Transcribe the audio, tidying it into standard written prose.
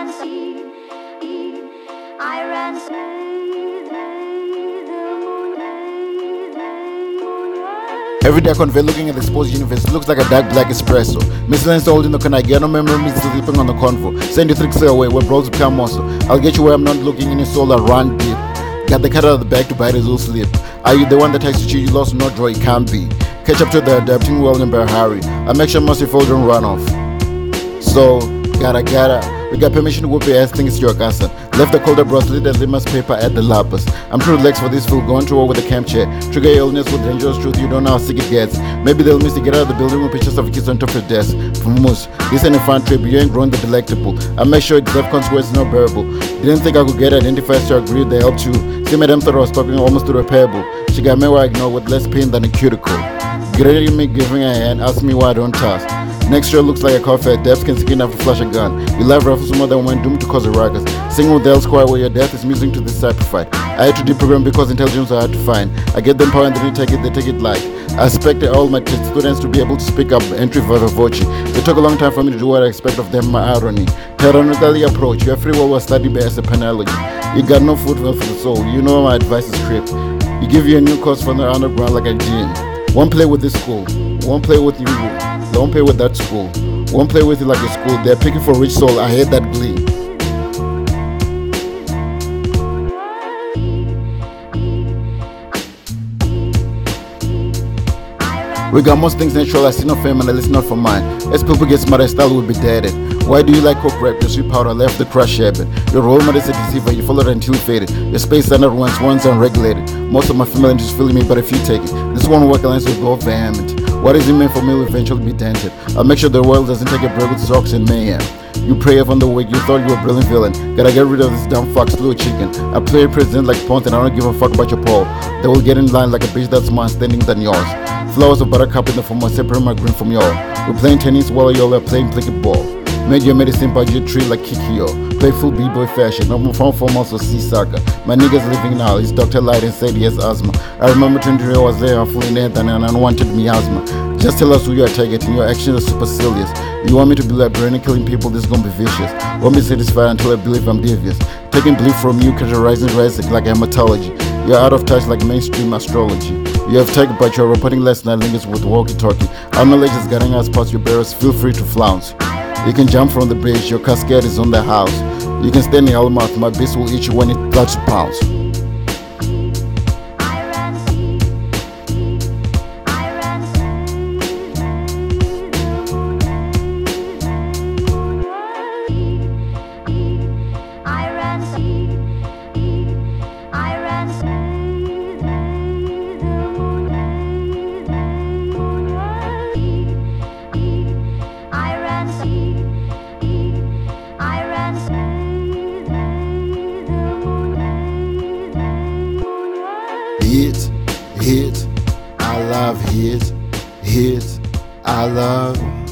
ran see, I ran Every day I convey looking at the exposed universe, it looks like a dark black espresso. Miss Lance holding the Kanagi, no memory me sleeping on the convo. Send your tricks away, where bros become also. I'll get you where I'm not looking in your soul, I run deep. Got the cat out of the bag to bite his old slip. Are you the one that takes to cheat? You lost, no joy, it can't be. Catch up to the adapting world in Bahari. I make sure most of you don't run off. So, we got permission to whoop your ass, think it's your cousin. Left the colder bracelet and litmus paper at the lapis. I'm too relaxed for this fool, going to war with the camp chair. Trigger your illness with dangerous truth, you don't know how sick it gets. Maybe they'll miss to get out of the building with pictures of kids on top of your desk. Fumus, this ain't a fun trip, you ain't growing the delectable. I make sure exact consequences not bearable. Didn't think I could get identified, so I agreed they helped you. See, madam thought I was talking almost irreparable. She got me where I ignore with less pain than a cuticle. Greater me giving a hand, ask me why I don't toss. Next year looks like a coffee at depth can skin after flash a gun. You love rifles more than when doomed to cause a ruckus. Sing with the L square where your death is musing to this side to fight. I had to deprogram because intelligence I had to find. I get them power and they take it like. I expect all my students to be able to speak up entry viva voce. It took a long time for me to do what I expect of them, my irony. Tyrannically approach, your free will was studied by as a penalty. You got no food for the soul, you know my advice is crip. You give you a new course from the underground like a gene. Won't play with this school, won't play with you, don't play with that school, won't play with you like a school. They're picking for rich soul, I hate that glee. We got most things natural, I see no fame and I listen not for mine. As people get smarter, style will be deaded. Why do you like coke rap? Your sweet powder left the crush habit. Your role model is a deceiver, you follow it until you faded. Your space standard once unregulated. Most of my family is feeling me, but if you take it, this one work alliance will go vehement. What is it meant for me will eventually be dented. I'll make sure the world doesn't take a break with socks and mayhem. You pray upon the wig, you thought you were a brilliant villain. Gotta get rid of this dumb fuck, slow chicken. I play president like Ponte and I don't give a fuck about your Paul. They will get in line like a bitch that's more standing than yours. Flowers of buttercup in the form of separate my green from y'all. We're playing tennis while y'all are playing cricket ball. Made your medicine budget tree like Kikyo. Play full b-boy fashion, no more form also see soccer. My nigga's living now, he's Dr. Light and said he has asthma. I remember 23 was there, I'm fully dead and unwanted miasma. Just tell us who you are targeting, your actions are supercilious. You want me to be like brain and killing people, this is gonna be vicious. Won't be satisfied until I believe I'm devious. Taking belief from you, categorizing rising like hematology. You're out of touch like mainstream astrology. You have taken but you're reporting less than lingers with walkie-talkie. Our knowledge is getting us past your barriers, feel free to flounce. You can jump from the bridge, your cascade is on the house. You can stand in your mouth, my beast will eat you when it touches pounds. Hit, I love hit, I love.